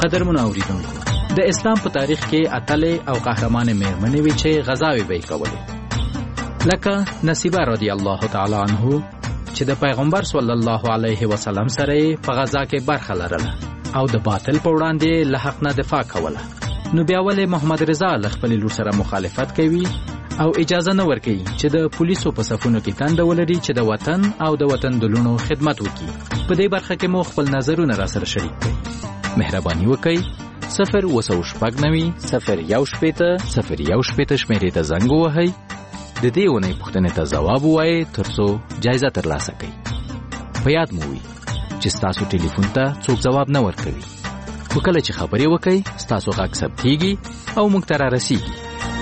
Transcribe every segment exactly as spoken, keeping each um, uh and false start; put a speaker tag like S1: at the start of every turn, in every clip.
S1: قدرمن اوریدونکو، د اسلام په تاریخ کې اتلې او قهرمان مېرمنې وی چې غزاوې به کولې، لکه نصیبه رضی الله تعالی عنه چې د پیغمبر صلی الله علیه وسلم سره په غزا کې برخه لرله او د باطل په وړاندې له حق نه دفاع کوله. نو بیا ولې محمد رضا له خپل لور سره مخالفت کوي او اجازه نه ورکوي چې د پولیسو په صفونو کې تنده ولري چې د وطن او د وطن د لونو خدمت وکړي؟ په دې برخه کې مو خپل نظرونه را سره شریک کړئ. مهرباني وکړئ صفر وسو شپږ نوي صفر یو شپېته صفر یو شپېته شمېرې ته زنګ ووهئ. د دې اونۍ پوښتنې ته ځواب ووایئ ترڅو جایزه ترلاسه کړئ. په یاد مو وي چې ستاسو ټلیفون ته څوک ځواب نه ورکوي، خو کله چې خبرې وکړئ ستاسو غږ ثبتېږي او موږ ته رارسېږي.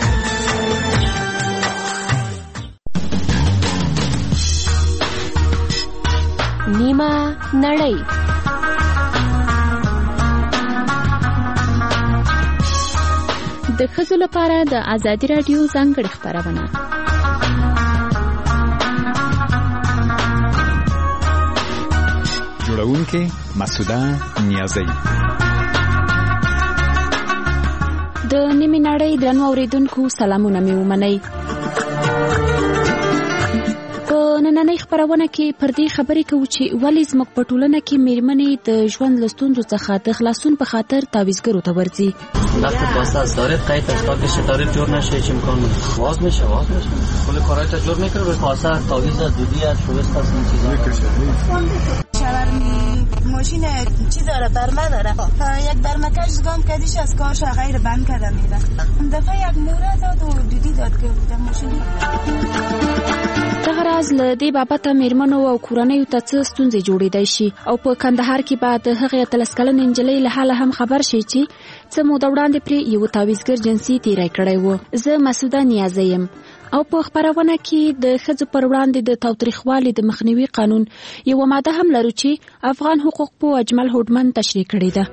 S2: نیمه نړۍ. د ښځو لپاره د ازادي راډیو ځانګړې خپرونه.
S3: جوړونکې مسعوده نیازی.
S2: د نیمې نړۍ درنو اوریدونکو سلامونه مې ومنئ. په نننۍ خپرونه کې پر دې خبرې کوو چې ولې زموږ په ټولنه کې مېرمنې د ژوند له ستونزو څخه د خلاصون په خاطر تعویضګرو ته ورځي.
S4: وقتی خواسته از دارت قید است تا که شتارت جور نشه هیچ امکان نیست. واز میشه واز میشه کل کارایت جور میکنه روی خواسته تعویض دودی از شوست است این چیزا.
S5: شاورمی ماشین چی داره برمه داره، یک برمکش گام کردیش از کارش غیر بند کرده میره. اون دفعه یک موره داد و دیدی داد که ماشین
S2: دغه راز له دې بابته مېرمنو او کورنیو ته څه ستونزې جوړېدای شي او په کندهار کې به د هغې اتلس کلنې نجلۍ له حاله هم خبر شي چې څه موده وړاندې پرې یو تعویضګر جنسي تیری کړی و. زه مسعوده نیازی یم او په خپرونه کې د ښځو پر وړاندې د تاوتریخوالي د مخنیوي قانون یوه ماده هم لرو چې افغان حقوق پوه اجمل هوډمن تشریح کړې ده.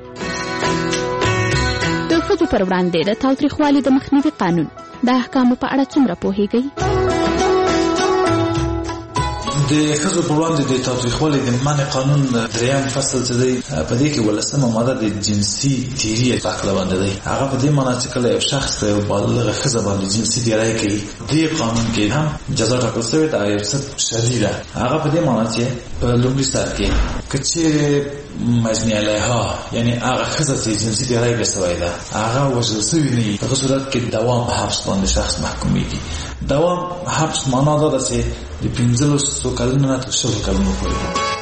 S2: د ښځو پر وړاندې د تاوتریخوالي د مخنیوي قانون د احکامو په اړه څومره پوهیږئ؟
S6: د ښځو پر وړاندې د تاوتریخوالي د منع قانون دریم فصل چې دی په دې کې ولسمه ماده د جنسي تیري په اړه باندې دی. هغه په دې معنی چې کله یو شخص په یو بالغه ښځه باندې جنسي تیری کوي، دې قانون کې هم جزا ټاکل شوې ده یو څه شدید ده. هغه په دې معنی چې په لومړي سر کې که چیرې مجني علیها یعنی هغه ښځه چې جنسي تیری یې شوی ده هغه وژل شوې نه وي، په هغه صورت کې دوام په حبس باندې شخص محکومیږي. دوام حبس معنا دا ده چې د پنځلسو کلونو نه تر شلو کلونو پورې.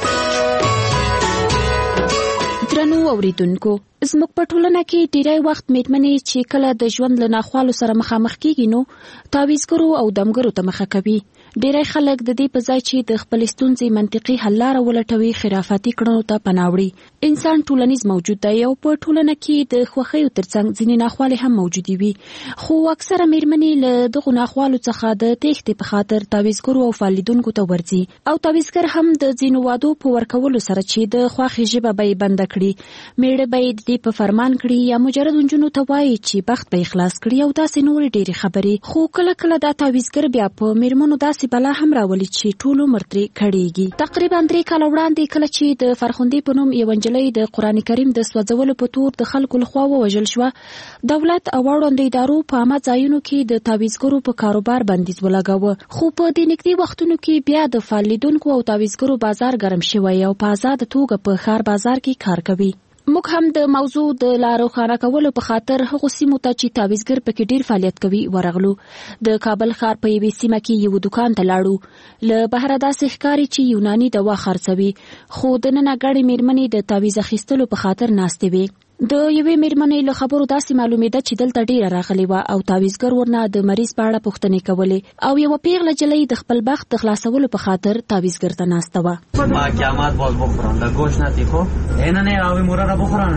S2: درنو اوریدونکو، زموږ په ټولنه کې ډیری وخت مېرمنې چې کله د ژوند له ناخوالو سره مخامخ کیږي نو تعویضګرو او دمګرو ته مخه کوي. ډیری خلک د دې په ځای چې د خپل ستونزې منطقي حل لاره ولټوي خرافاتي کړنو ته پناه وړي. انسان ټولنیز موجود دی او په ټولنه کې د خوښیو ترڅنګ ځینې ناخوالې هم موجودې وي، خو اکثره مېرمنې له دغو ناخوالو څخه د تېښتې په خاطر تعویضګرو او فاللیدونکو ته ورځي او تعویضګر هم د ځینو وعدو په ورکولو سره چې د خواښې ژبه به یې بنده کړي، میړه به یې د دې په فرمان کړي یا مجرد نجونو ته وایي چې بخت به یې خلاص کړي او داسې نورې ډېرې خبرې. خو کله کله دا تعویضګر بیا په مېرمنو داسې بلا هم راولي چې ټول عمر ترې کړېږي. تقریبا درې کاله وړاندې کله چې د فرخندې په نوم یوه نجلۍ د قرآن کریم د سوځولو په تور د خلکو لخوا ووژل شوه، دولت او اړوندو ادارو په عامه ځایونو کې د تعویضګرو په کاروبار بندیز ولګاوه. خو په دې نږدې وختونو کې بیا د فاللیدونکو او تعویضګرو بازار ګرم شوی او په آزاده توګه په ښار بازار کې کار کوي. موږ هم د موضوع د لا روښانه کولو په خاطر هغو سیمو ته چې تعویضګر پکې ډیر فعالیت کوي ورغلو. د کابل ښار په یوې سیمه کې یو دکان ته لاړو. له بهره داسې ښکاري چې یوناني دوا خرڅوي، خو دننه ګڼې مېرمنې د تعویض اخیستلو په خاطر ناستې وې. د یوې مېرمنې له خبرو داسې معلومېده چې دلته ډیره راغلې وه او تعویضګر ورنه د مریض په اړه پوښتنې کولې او یوه پیغله نجلۍ د خپل بخت د خلاصولو په خاطر تعویضګر ته ناسته وه.
S4: ما قیامت باز بخورم در گوش نتیکو اینا نه راوی مورا را بخورن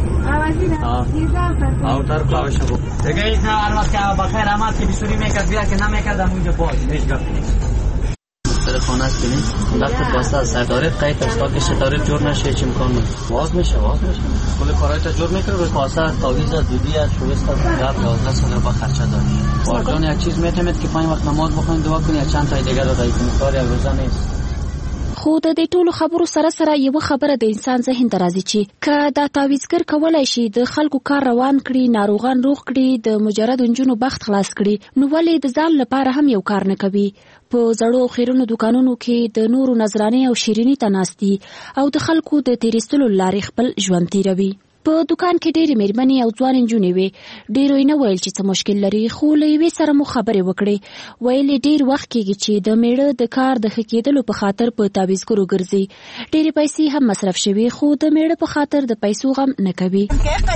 S4: او تر کلاوش بو دیگه این هر وقت که بخیر آمد که بیسوری میکرد بیا که نمیکرد همونجا باز هیچ گفت نیست. در خانه است کنید وقتی خواسته از سردارت قید است تا که شتارت جور نشه هیچ امکان نیست. واز میشه واز میشه کل کارایت جور میکنه روی خواسته تعویض دودی از شوست از گپ یازده سال با خرچه داری. وارجان یک چیز میتونید که پنج وقت نماز بخونید دعا کنید چند تا دیگه رو رای کنید کار یک روزه نیست.
S2: خو د دې ټولو خبرو سره سره یو خبره د انسان ذهن ته راځي چې که دا تعویزګر کولای شي د خلکو کار روان کړي، ناروغان روغ کړي، د مجرد نجونو بخت خلاص کړي، نو ولې د ځان لپاره هم یو کار نه کوي؟ په زړو خیرونو دکانونو کې د نورو نظرانه او شیرینی ته ناستي او د خلکو د تیرستلو لارې خپل ژوند تیروي. په دکان کې ډېرې مېرمنې او ځوان نجونې وې. ډېرو یې نه ویل چې څه مشکل لري، خو له یوې سره مو خبرې وکړې. ویل یې ډېر وخت کېږي چې د میړه د کار د ښه کېدلو په خاطر په تعویزګرو ګرځي. ډېرې پیسې هم مصرف شوي، خو د میړه په خاطر د پیسو غم نه کوي.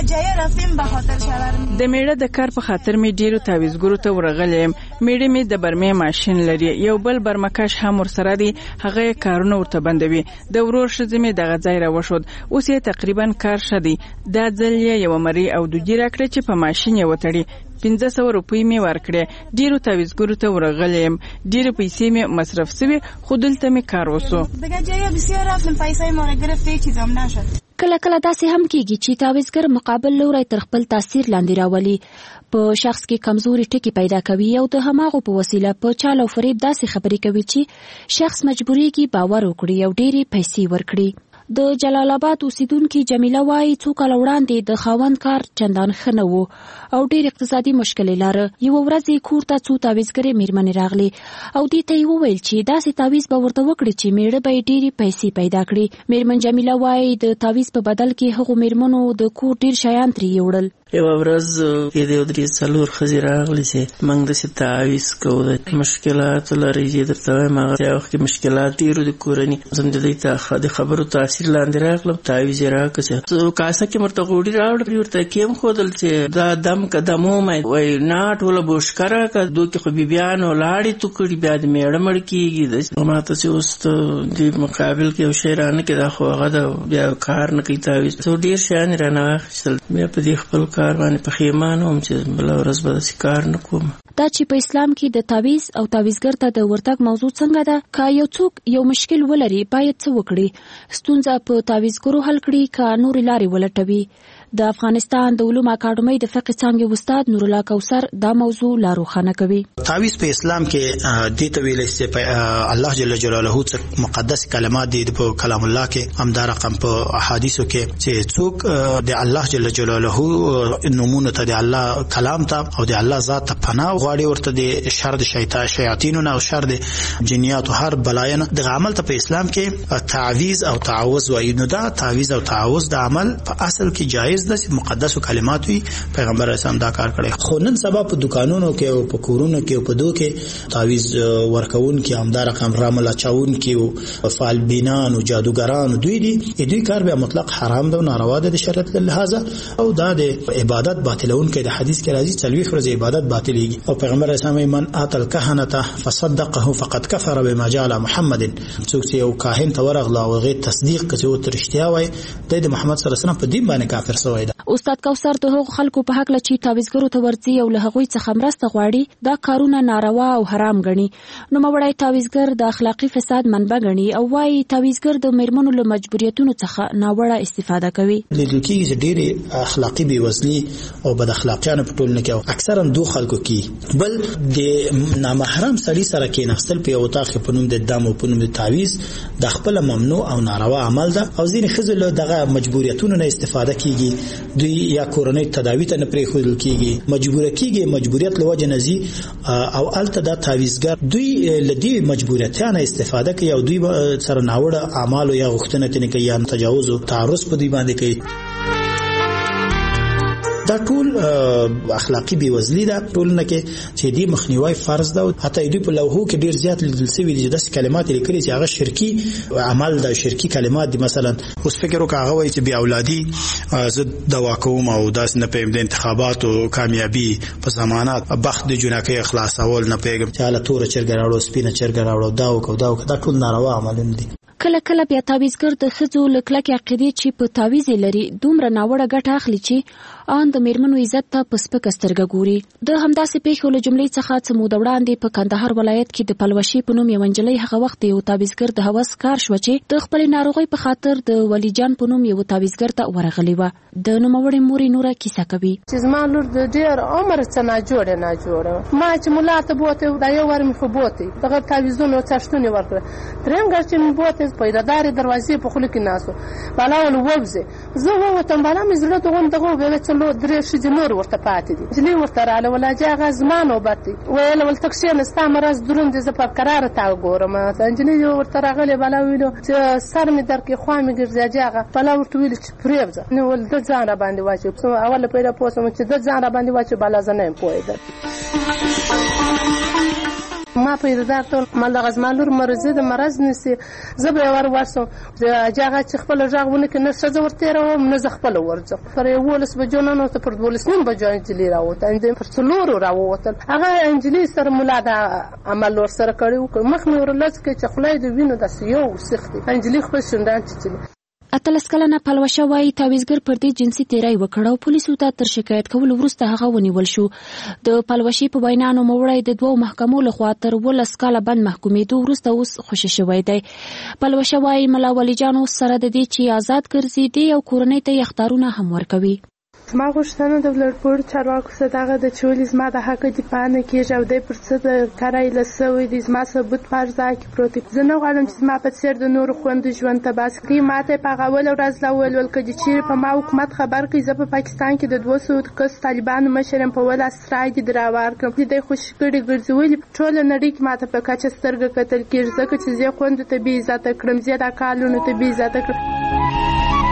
S7: د میړه د کار په خاطر مې ډېرو تعویزګرو ته ورغلی یم. میړه مې د برمې ماشین لري، یو بل برمکش هم ورسره دی، هغه یې کارونه ورته بندوي. د ورور ښځې مې دغه ځای راوښود، اوس یې تقریبا کار ښه دی. دا ځل یې یو مری او دوجی راکړه چې په ماشین یې وتړي. پنځه سوه روپۍ مې ورکړې. ډېرو تعویزګرو ته ورغلی یم، ډېرې پیسې مې مصرف سوې، خو دلته مې کار وسو.
S2: کله کله داسې هم کېږي چې تعویزګر مقابل لوری تر خپل تاثیر لاندې راولي، په شخص کې کمزوري ټکي پیدا کوي او د هماغو په وسیله په چال او فریب داسې خبرې کوي چې شخص مجبوریږي باور وکړي او ډېرې پیسې ورکړي. د جلال آباد اوسیدونکي جمیله وایي څو کاله وړاندې د خاوند کار چندان ښه نه و او ډېر اقتصادي مشکلې لاره. یوه ورځ یې کور ته څو تعویزګرې مېرمنې راغلې او دې ته یې وویل چې داسې تعویز به ورته وکړي چې میړه به یې ډېرې پیسې پیدا کړي. مېرمن جمیله وایي د تعویز په بدل کې هغو مېرمنو د کور ډېر شیان ترې یوړل.
S8: یوه ورځ کې د یو درې څلور ښځې راغلې چې موږ داسې تعویز کوو، د مشکلاتو لري چې درته وایم هغه وخت کې مشکلات ډېر د کورني. زه د دې د خبرو تاثیر لاندې راغلم، تعویز یې راکړه. کاسه کې ورته غوړي راوړل، ورته کېمښودل چې دا دم که دمو مې وایي نه ټوله بوشکه راکړه. دوی کې خو بیبیانو لاړې تو کړي، بیا د میړه مړ کېږي. ما ته چې اوس د مقابل کې یو شی رانه کې دا خو هغه د بیا کار نه کوي تعویز. څو ډېر شیان یې رانه واخیستل، بیا په دې خپل کار باندې پښیمانه وم چې بله ورځ به داسې کار نه کوم.
S2: دا چې په اسلام کې د تعویز او تعویزګر ته د ورتګ موضوع څنګه ده؟ که یو څوک یو مشکل ولري باید څه وکړي؟ ستونزه په تعویزګرو حل کړي که نورې لارې ولټوي؟ د افغانستان د علوم اکاډمۍ د فقه څانګې استاد نور الله کوثر دا موضوع لا روښانه کوي.
S9: تعویز په اسلام کې دې ته ویل چې الله جل جلاله څخه مقدس کلمات دي په کلام الله کې، هم دا رقم په احادیثو کې چې څوک د الله جل جلاله نومونو ته، د الله کلام ته او د الله ذات ته پناه غواړي، ورته د شر د شیطان شیاطینو نه او شر د جنیات او هر بلاینه د عمل ته په اسلام کې تعویز او تعوذ وایي. نو دا تعویز او تعوذ د عمل په اصل کې جایز د مقدس کلمات وی. پیغمبر اسلام دا کار کړی. خو نن سبا په دکانونو کې او په کورونو کې او په دوه کې تعویز ورکون کې همدار رقم رامل چاون کې او فالبینان او جادوګران دوی دي. دوی کار به مطلق حرام ده او ناروا ده د شریعت له لحاظه، او دا د عبادت باطلون کې د حدیث کې راځي څلوي فرض عبادت باطلېږي. او پیغمبر اسلام من اتل کهنه فصدقه فقد كفر بما جاء محمد. څوک چې یو کاهن ته ورغلا او غي تصدیق کوي او ترشتیا وای د محمد صلی الله علیه وسلم په دین باندې کافر.
S2: استاد کوثر د هغو خلکو په حق لچې تعویزګرو ته ورځي او له هغوی څخه مرسته غواړي دا کارونه ناروا او حرام ګڼي. نو موړی تعویزګر د اخلاقی فساد منبع ګڼي او وايي تعویزګر د میرمنو له مجبوریتونو څخه ناوړه استفاده کوي.
S9: لیدل کېږي ډېرې اخلاقی بېوزلي او بد اخلاقیانو په ټولنه کې او اکثرا دوه خلکو کې بل د نامحرم سړي سره کېناستل په یو اتاق کې په نوم د دم او په نوم د تعویز د خپل ممنوع او ناروا عمل ده. او ځینې ښځې له دغه مجبوریتونو نه استفاده کېږي، دوی یا کورنۍ تداوی ته نه پرېښودل کېږي، مجبور کېږي، مجبوریت له وجې نه ځي او هلته دا تعویزګر دوی له دې مجبوریتیا نه استفاده کوي او دوی سره ناوړه اعمالو یا غوښتنه ترې کوي یا تجاوز او تعرض په دوی باندې کوي. دا ټول اخلاقی بیوزلی ده ټولنه کې چې دې مخنیوي فرض ده. حتی دوی په لوحو کې ډیر زیات لیدل شوي دي داسې کلمات لیکلي چې هغه شرکی عمل ده، شرکی کلمات دي. مثلا اوس فکر وکړه هغه وایي چې بې اولادي زه دوا کوم او داسې نه پوهېږم د انتخاباتو کامیابي په ضمانت بخت د جنکۍ خلاصول نه پوهېږم چې هله توره چرګه راوړو سپینه چرګه راوړو دا وکړو دا وکړو. دا ټول ناروا عملونه دي.
S2: کله کله بیا تعویزګر د ښځو له کلکې عقیدې چې په تعویز لري دومره ناوړه ګټه اخلي چې ان د میرمنو عزت ته په سپکه سترګه ګوري. د همداسې پیښو له جملې څخه څه موده وړاندې په کندهار ولایت کې د پلوشي په نوم یوه نجلۍ هغه وخت یو تعویزګر د هوس کار شوه چې د خپلې ناروغۍ په خاطر د ولی جان په نوم یو تعویزګر ته ورغلې وه. د نوموړې مورې نوره کیسه کوي
S10: چې زما لور د ډېر عمر څه ناجوړه ناجوړه ما چې ملا ته بوتې دا یو ور مې خو بوتې دغه تعویزونو څښتنې ورکړه درېیم ګر چې مې بوتې پیردار دروازې په خوله کې ناسو بالا ول ووځي زه ووتم بالا مې زړه دغه دغه به څلور درې شې نور ورته پاتې دي جلی ورته رااله ولا جاغه زمانو باتي ویل ول تکشین ستا مرز درون دي ز په قرار تا ګورم انجنیر ورته راغله بالا ویلو چې سر مې درکې خوا مې ګرځي جاغه بالا ورته ویل چې پریوځه نو ول د ځان را باندې واچو اول پیدا پوسم چې د ځان را باندې واچو بالا زنه پوهیدل ما پیدا ټول مال غزمالور مرزه د مرز نسی زبر ور ورسو جاغه چې خپل ژغونه کې نه څه ورته راو نه ز خپل ورځه پر ولس بجونانو ته پر ولس نیم بجان چې لیراوت اند پر څلور راوت هغه انجلی سره مولا د عمل ور سره کړو مخ مې ورلس کې چې خلای د وینو د سیو سختي انجلی خپل شوندان چې
S2: اتلس کلنه پلوشه وایي تعویزګر پر دې جنسي تیری وکړ او پولیسو ته تر شکایت کول وروسته هغه ونیول شو د پلوشي په وینا نو موړی د دوو محکمو لخوا تر ولس کاله بند محکومېدو وروسته اوس خوشی شوی دی پلوشه وایي ملا ولی جان اوس سره د دې چې آزاد ګرځي دی او کورنۍ ته اختیارونه هم ورکوي
S10: ما غوښتنه د ولرپور چارواکو څخه دغه د چولې زما د حق دفاع نه کېږي او دی پر څه د کرای له سوی دی زما ثبوت په ارزا کې پروت دی زه نه غواړم چې زما په څېر د نورو خویندو ژوند تباه کړي ما ته په هغه اوله ورځ لا وویل ول که دې چیرې په ما حکومت خبر کړي زه په پاکستان کې د دوه سوه کسو طالبانو مشر یم په اوله اسرای دې راوار کړم دی خوشي کړي ګرځولي ټوله نړۍ کې ما ته په کچه سترګه کتل کېږي ځکه چې زه خویندو ته بې عزته کړم زه دا کالونو ته بې عزته کړم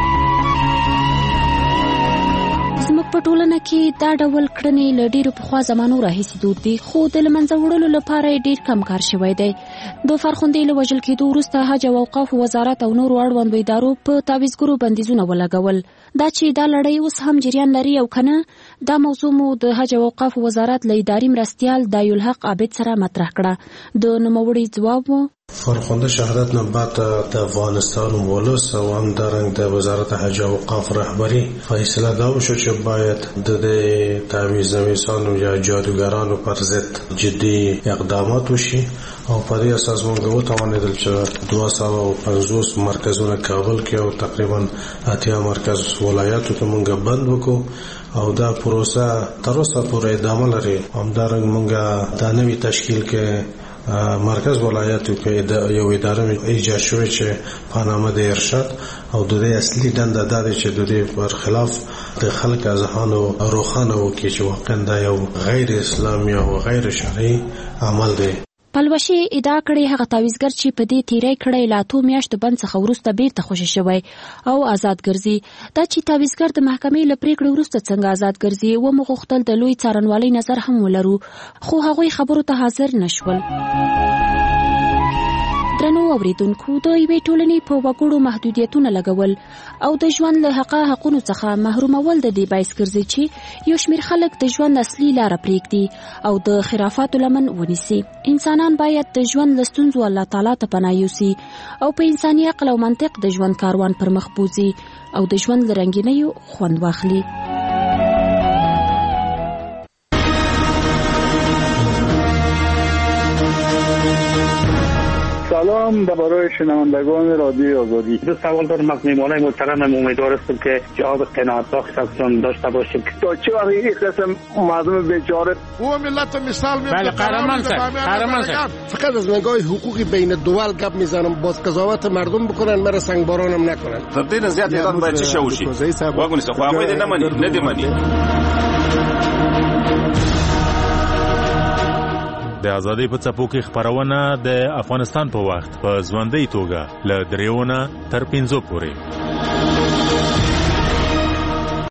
S2: زموږ په ټولنه کې دا ډول کړنې له ډېرو پخوا زمانو راهیسې دود دي خو د له منځه وړلو لپاره یې ډېر کم کار شوی دی د فرخندې له وژل کېدو وروسته حج او اوقافو وزارت او نورو اړوندو ادارو په تعویزګرو بندیزونه ولګول دا چې دا لړۍ اوس هم جریان لري او کنه دا موضوع مو د حج او اوقافو وزارت له اداري مرستیال دایالحق عابد سره مطرح کړه د نوموړي ځواب مو
S11: فرخنده شهادت نه بعد د افغانستان ولس او همدارنګه د وزارت حج او اوقاف رهبری فیصله دا وشو چې باید د تعویض نویسانو یا جادوګرانو پر ضد جدي اقدامات وشي او په دې اساس موږ وتوانیدل چې دوه سوه او پنځوس مرکزونه کابل کې او تقریبا اتیا مرکز ولایاتو ته موږ بند وکړو او دا پروسه تر اوسه پورې ادامه لري همدارنګه موږ دا نوی تشکیل کې مرکز ولایاتو کې یو اداره ایجاد شوې چې په نامه د ارشاد او د دې اصلي دنده دا ده چې د دې پر خلاف د خلک اذهانو روښانه وکړي چې واقعا دا یو غیر اسلامي او غیر شرعي عمل دی
S2: پلوشي ادعا کړې هغه تعویزګر چې په دې تیری کړی لا اتو میاشتو بند څخه وروسته بیرته خوشي شوی او آزاد ګرځي دا چې تعویزګر د محکمې له پریکړې وروسته څنګه آزاد ګرځي و مغوښتل د لوی څارنوالۍ نظر هم ولرو خو هغوی خبرو ته حاضر نشول درنو اوریدونکو د یوې ټولنې په وګړو محدودیتونه لګول او د ژوند له حقه حقونو څخه محرومول د دې باعث ګرځي چې یو شمېر خلک د ژوند اصلي لاره پرېږدي او د خرافاتو لمن ونیسي انسانان باید د ژوند له ستونزو الله تعالی ته پناه یوسي او په انساني عقل او منطق د ژوند کاروان پر مخ بوځي او د ژوند له رنګینیو خوند واخلي
S12: سلام برای شنوندگان رادیو آزادی. دو سوال دارم از میهمانان محترم. امیدوار هستم که جواب قناعتبخش هستن داشته باشیم. تا چه وقت این قسم مردم بیچاره
S13: او ملت مثال میاد.
S14: بله قهرمان سر قهرمان سر
S13: فقط از نگاه حقوقی بین دول گپ میزنم باز قضاوت مردم بکنن مرا سنگبارانم نکنن.
S14: تبدیل زیاد ایران باید چه شوشی واگونی سخوا امید نمانی ندیمانی
S15: د ازادۍ په څپو کې خبرونه د افغانستان په وخت په ژوندۍ توګه له دریونه تر پنځو پورې